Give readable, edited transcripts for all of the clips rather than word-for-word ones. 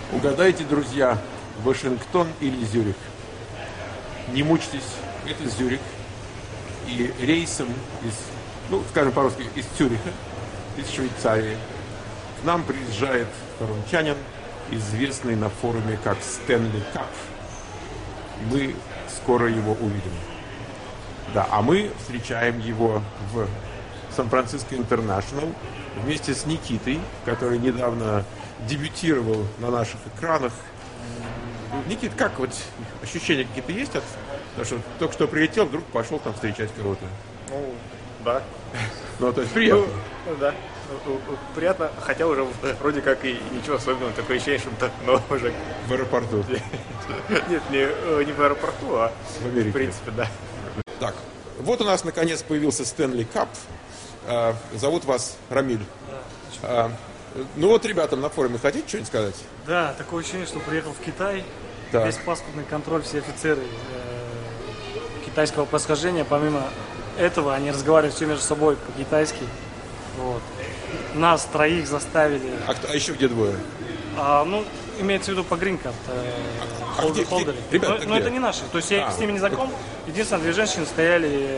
Угадайте, друзья, Вашингтон или Зюрих? Не мучьтесь, это Зюрих. И рейсом из, скажем по-русски, из Цюриха, из Швейцарии, к нам приезжает форумчанин, известный на форуме как Стэнли Кап. Мы скоро его увидим. Да, а мы встречаем его в Сан-Франциско Интернешнл вместе с Никитой, который недавно дебютировал на наших экранах. Никит, как вот ощущения какие-то есть? Потому что только что прилетел, вдруг пошел там встречать кого-то. Ну, да. Ну, то есть приятно. Ну, да. Приятно, хотя уже вроде как и ничего особенного, такое ощущение, что уже... В аэропорту. Нет, не в аэропорту, а в Америке. В принципе, да. Так, вот у нас наконец появился Стэнли Кап. Зовут вас Рамиль. Да. Ну вот ребятам на форуме хотите что-нибудь сказать? Да, такое ощущение, что приехал в Китай. Да. Весь паспортный контроль, все офицеры китайского происхождения. Помимо этого, они разговаривают все между собой по-китайски. Вот. Нас троих заставили. А еще где двое? Имеется в виду по грин-карт. Холдеры. Ребята, но это не наши. То есть я с ними не знаком. Единственное, две женщины стояли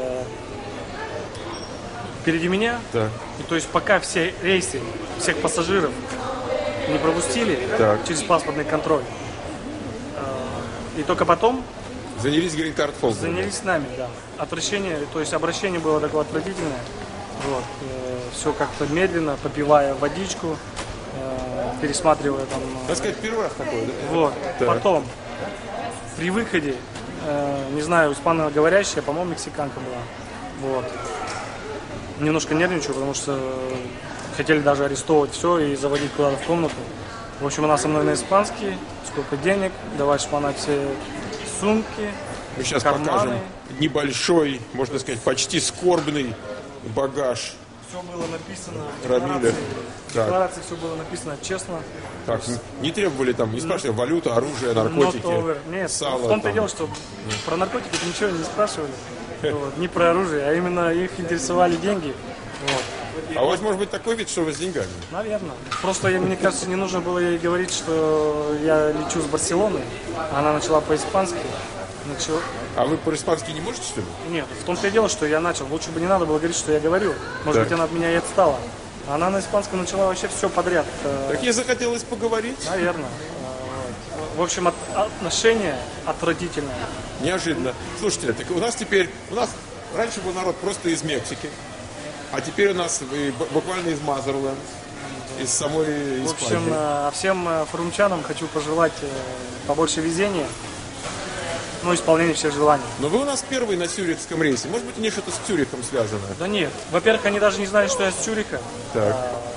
впереди меня. Да. И то есть пока все рейсы, всех пассажиров не пропустили через паспортный контроль. И только потом занялись грин-карт холдерами. занялись нами, да. Обращение было такое отвратительное. Вот. Все как-то медленно, попивая водичку, пересматривая там... Надо сказать, первый раз такое, да? Вот. Так. Потом, при выходе, не знаю, испаноговорящая, по-моему, мексиканка была. Вот. Немножко нервничаю, потому что хотели даже арестовывать все и заводить куда-то в комнату. В общем, она со мной на испанский, сколько денег, давай шпанать все сумки, Мы сейчас карманы. покажем небольшой, можно сказать, почти скорбный багаж. Все было написано в Рамиля. декларации. В Так. декларации все было написано честно. Так, не требовали там, не спрашивали валюту, оружие, наркотики, Not over. Нет, сало. в том-то там. и дело, что про наркотики ничего не спрашивали. Вот, не про оружие, а именно их интересовали деньги. Вот. А у вас может быть такой вид, что вы с деньгами? Наверное. Просто, мне кажется, не нужно было ей говорить, что я лечу с Барселоны. Она начала по-испански. А вы по-испански не можете, что ли? Нет, в том-то и дело, что я начал. Лучше бы не надо было говорить, что я говорю. Может быть, она от меня и отстала. А она на испанском начала вообще все подряд. Так ей захотелось поговорить. Наверное. В общем, отношение отвратительное. Неожиданно. Слушайте, так у нас раньше был народ просто из Мексики, а теперь у нас буквально из Мазерленд, из самой Испании. В общем, всем форумчанам хочу пожелать побольше везения, исполнения всех желаний. Но вы у нас первый на цюрихском рейсе. Может быть, у них что-то с Цюрихом связано? Да нет. Во-первых, они даже не знали, что я с Цюриха. Так.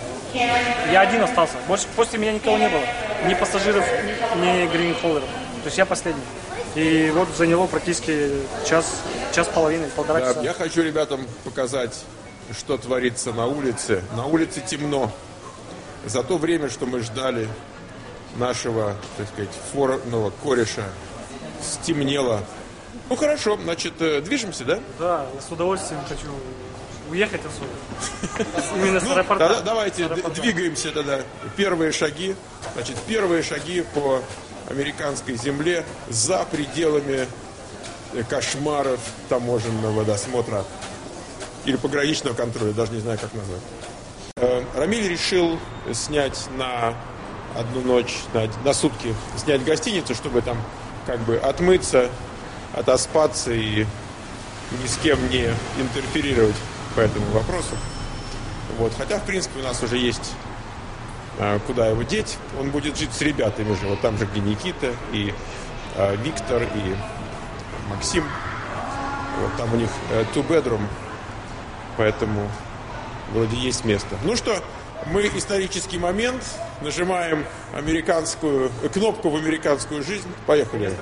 Я один остался. Больше после меня никого не было. Ни пассажиров, ни грин-холдеров. То есть я последний. И вот заняло практически час с половиной, полтора часа. Я хочу ребятам показать, что творится на улице. На улице темно. За то время, что мы ждали нашего, так сказать, кореша, стемнело. Ну хорошо, значит, движемся, да? Да, я с удовольствием хочу уехать отсюда. Именно с аэропорта. Тогда давайте двигаемся тогда. Первые шаги. Значит, первые шаги по американской земле за пределами кошмаров таможенного досмотра или пограничного контроля, даже не знаю, как назвать. Рамиль решил снять на одну ночь, на сутки, снять гостиницу, чтобы там как бы отмыться, отоспаться и ни с кем не интерферировать по этому вопросу. Вот. Хотя, в принципе, у нас уже есть куда его деть. Он будет жить с ребятами же, вот там же, где Никита и Виктор и Максим. Вот там у них two bedroom, поэтому вроде есть место. Ну что, мы исторический момент, нажимаем кнопку в американскую жизнь. Поехали.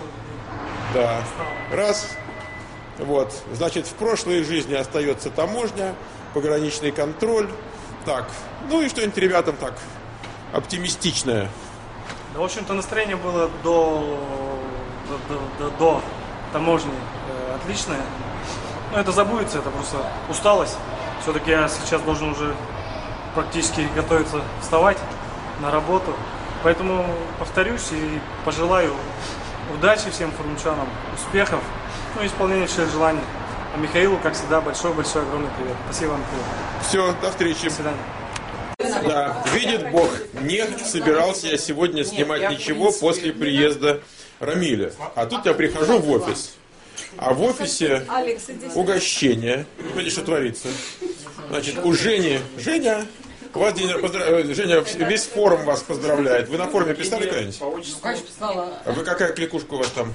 Да. Раз. Вот. Значит, в прошлой жизни остается таможня, пограничный контроль. Так. Ну и что-нибудь ребятам так оптимистичное. Да, в общем-то, настроение было до таможни отличное. Но это забудется, это просто усталость. Все-таки я сейчас должен уже практически готовиться вставать на работу. Поэтому повторюсь и пожелаю удачи всем форумчанам, успехов, ну и исполнения всех желаний. А Михаилу, как всегда, большой-большой огромный привет. Спасибо вам, Михаил. Все, до встречи. До свидания. Да, видит Бог, не собирался я сегодня снимать ничего после приезда Рамиля. А тут я прихожу в офис. А в офисе угощение. Видите, что творится? Значит, у Жени... Женя, у вас Женя, весь форум вас поздравляет. Вы на форуме писали когда-нибудь? Конечно, писала. А вы какая кликушка у вас там?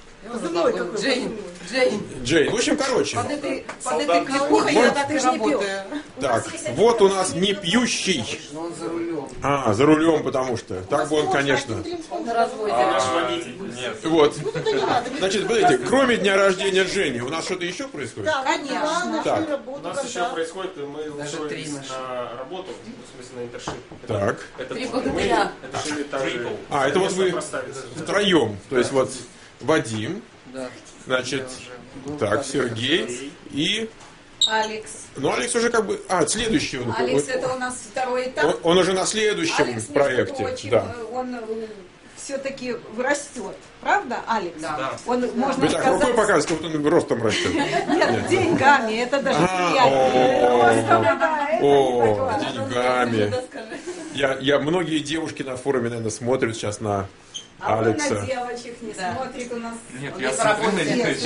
Джейн. В общем, короче. Под этой кликухой я так и работаю. Так, вот у нас не пьющий. Но он за рулем. А, за рулем, потому что. Так бы он, конечно. На разводе. Вот. Значит, смотрите, кроме дня рождения Жени, у нас что-то еще происходит? Конечно. Так, У нас еще происходит, мы Даже устроились три наши. на работу, в смысле на интершип. Так. Это Три мы, богатыря. это жили также. А, это вот вы Проставиться. втроем. То есть вот Вадим, Да. значит, так, Сергей и... Алекс. Ну, Алекс уже как бы... А, следующий он. Алекс это у нас второй этап. Он уже на следующем Алекс, между проекте. прочим, Да. он все-таки растет. Правда, Алекс? Да. Он, можно Вы так сказать, рукой показываете, как будто он ростом растет. нет, деньгами, это даже А, приятнее. о, Ростом, да, это О, не так важно. деньгами. Многие девушки на форуме, наверное, смотрят сейчас на А он на Алекса. девочек не смотрит у нас. Нет, Он я не смотрю на заработает.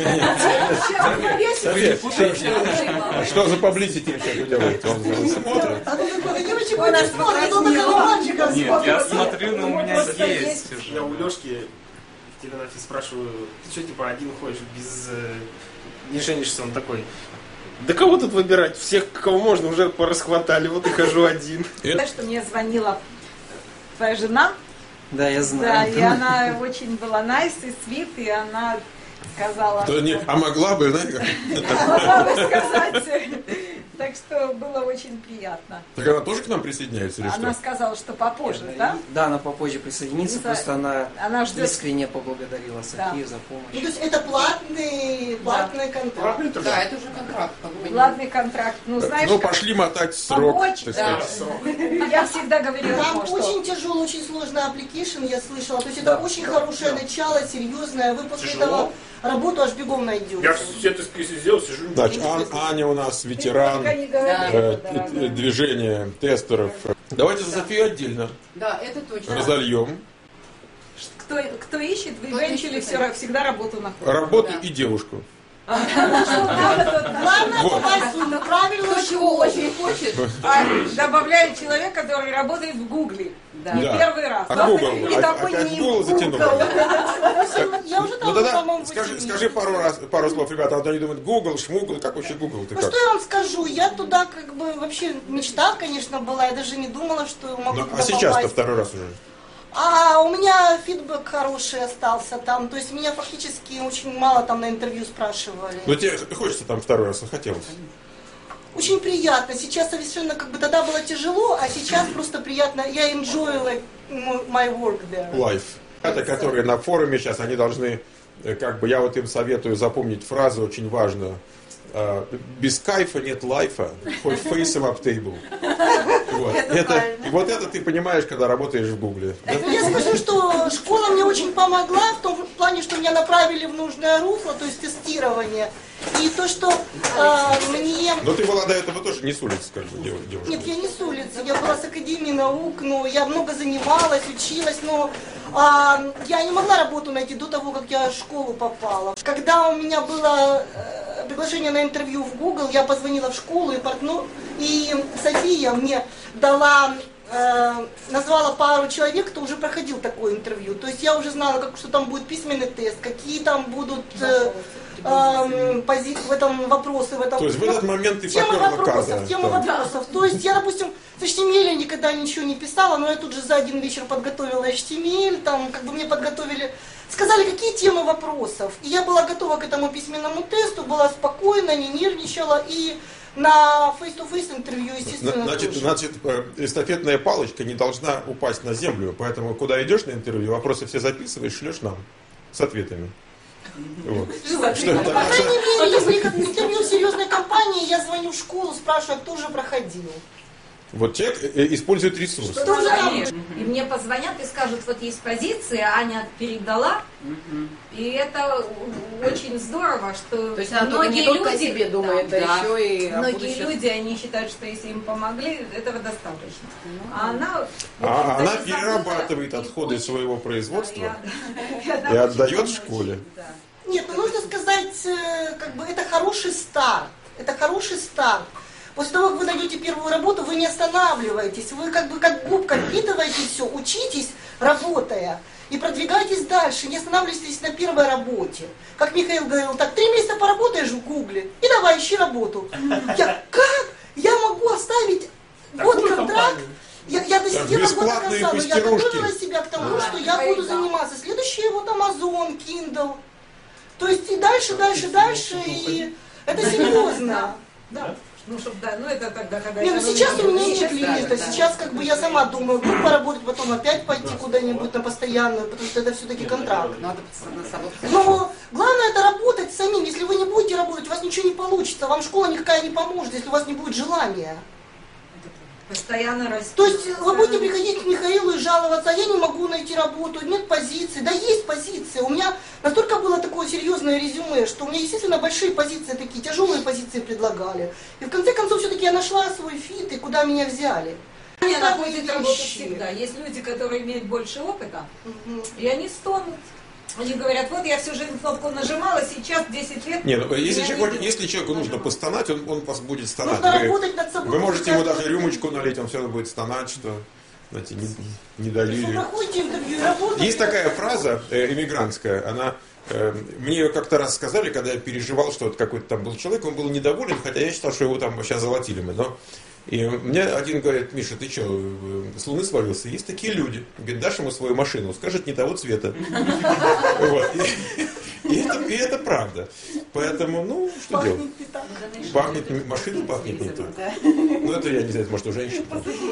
София, что за паблисити вы делаете? Он смотрит. У нас смотрит. Нет, я смотрю, но у меня есть Я уже. у Лешки в теленафе спрашиваю, ты что, типа, один ходишь, без... не женишься? Он такой, да кого тут выбирать? Всех, кого можно, уже порасхватали, вот и хожу один. Знаешь, что мне звонила твоя жена, Да, я да, знаю. и она очень была nice и sweet, и она сказала, А могла бы, знаете, как... могла бы сказать. Так что было очень приятно. Так она тоже к нам присоединяется или Она что? сказала, что попозже, да? Да, она попозже присоединится, Не за- просто она Она ждет. искренне поблагодарила Софию за Ну, то помощь. есть это платный контракт. Да, это уже контракт. как бы. Ладный контракт. Ну, знаешь, Ну, как пошли мотать срок, помочь, так да. сказать. Я всегда говорила, Там что очень тяжелый, очень сложный application, я слышала. То есть это очень хорошее начало, серьезное. Вы после этого работу аж бегом найдете. Я все это списи сделал, сижу. Значит, Аня у нас ветеран только не говори, дорогая. движения тестеров. Давайте за Софию отдельно Да, это точно. разольем Кто ищет, вы Кто женщины ищет, всегда работу находите. работу Да. и девушку. Главное Вот. попасть в правильную Кто чего школу. очень хочет. А добавляет человек, который работает в Гугле. Да. Не Да. первый раз. А Google? И такой Опять не Google затянул. Я уже Ну там, тогда по-моему, скажи пару слов, ребята, а то они думают, Google, шмугл, как вообще Google, ты Ну как? что я вам скажу, я туда как бы вообще мечта, конечно, была, я даже не думала, что могу Ну, туда а сейчас-то попасть. второй раз уже. А у меня фидбэк хороший остался там, то есть меня фактически очень мало там на интервью спрашивали. Ну тебе хочется там второй раз, хотелось. Очень приятно. Сейчас совершенно как бы тогда было тяжело, а сейчас просто приятно. Я enjoy like my work there. Life. Это, которые на форуме сейчас, они должны, как бы, я вот им советую запомнить фразу очень важную. Без кайфа нет лайфа, хоть фейсом об тейбл. Вот. И вот это ты понимаешь, когда работаешь в Гугле. Да? Ну, я скажу, что школа мне очень помогла в том плане, что меня направили в нужное русло, то есть тестирование. И то, что мне... Но ты была до этого тоже не с улицы, как бы, девушка. Нет, я не с улицы, я была с Академии наук, но я много занималась, училась, но я не могла работу найти до того, как я в школу попала. Когда у меня было приглашение на интервью в Google, я позвонила в школу, и София мне дала, назвала пару человек, кто уже проходил такое интервью. То есть я уже знала, что там будет письменный тест, какие там будут в этом вопросы. То есть в этот момент ты Тема поперла вопросов, кадра. тема вопросов. То есть я, допустим, в HTML никогда ничего не писала, но я тут же за один вечер подготовила HTML, там как бы мне подготовили, сказали, какие темы вопросов. И я была готова к этому письменному тесту, была спокойна, не нервничала, и на face-to-face интервью, естественно, тоже. Значит, эстафетная палочка не должна упасть на землю, поэтому куда идешь на интервью, вопросы все записываешь, шлешь нам с ответами. Вот. По крайней мере, если как интервью в серьезной компании, я звоню в школу, спрашиваю, кто уже проходил. Вот человек использует ресурс. Тоже Конечно. И мне позвонят и скажут, вот есть позиция, Аня передала. И это очень здорово, что То есть она многие не только о люди, себе думает, да, а еще и о многие будущем. люди, они считают, что если им помогли, этого достаточно. А она, А она не забыла перерабатывает и отходы хочет- своего производства Я и отдает школе. Да. Нет, ну нужно сказать, как бы это хороший старт. Это хороший старт. После того, как вы найдете первую работу, вы не останавливаетесь. Вы как бы как губка впитываете все, учитесь, работая. И продвигайтесь дальше, не останавливайтесь на первой работе. Как Михаил говорил, так 3 месяца поработаешь в Гугле и давай ищи работу. Как? Я могу оставить год Такую контракт? компанию. Я до сих пор бесплатные но я постирушки. готовила себя к тому, что я буду заниматься. Следующий вот Amazon, Kindle. То есть и дальше, и это серьезно. Да. Ну, чтобы, да, ну это тогда, когда... Не, ну это сейчас у меня сейчас, нет лимита, да. сейчас как бы я сама думаю, ну поработать, потом опять пойти куда-нибудь на постоянную, потому что это все-таки контракт. Надо на собой. Но главное это работать самим, если вы не будете работать, у вас ничего не получится, вам школа никакая не поможет, если у вас не будет желания. Постоянно растет. То есть вы будете приходить к Михаилу и жаловаться, я не могу найти работу, нет позиции. Да есть позиции. У меня настолько было такое серьезное резюме, что у меня, естественно, большие позиции, такие тяжелые позиции предлагали. И в конце концов все-таки я нашла свой фит и куда меня взяли. Она Так будет вещи. работать всегда. Есть люди, которые имеют больше опыта, и они стонут. Они говорят, вот я всю жизнь кнопку нажимала, сейчас 10 лет. Не, ну, если, я человек, не если человеку нужно нажимала. постонать, он вас будет стонать. Нужно работать над собой. Вы можете ему даже рюмочку налить, он все равно будет стонать, что, знаете, не Вы долили. проходите интервью и работаете. Есть такая фраза эмигрантская, она мне ее как-то раз сказали, когда я переживал, что вот какой-то там был человек, он был недоволен, хотя я считал, что его там сейчас золотили мы, но и мне один говорит, Миша, ты что, с Луны свалился? Есть такие люди. Говорит, дашь ему свою машину, скажет, не того цвета. Вот. И это правда. Поэтому, ну, что делать? Пахнет, машина пахнет не так. Ну, это я не знаю, может, у женщин.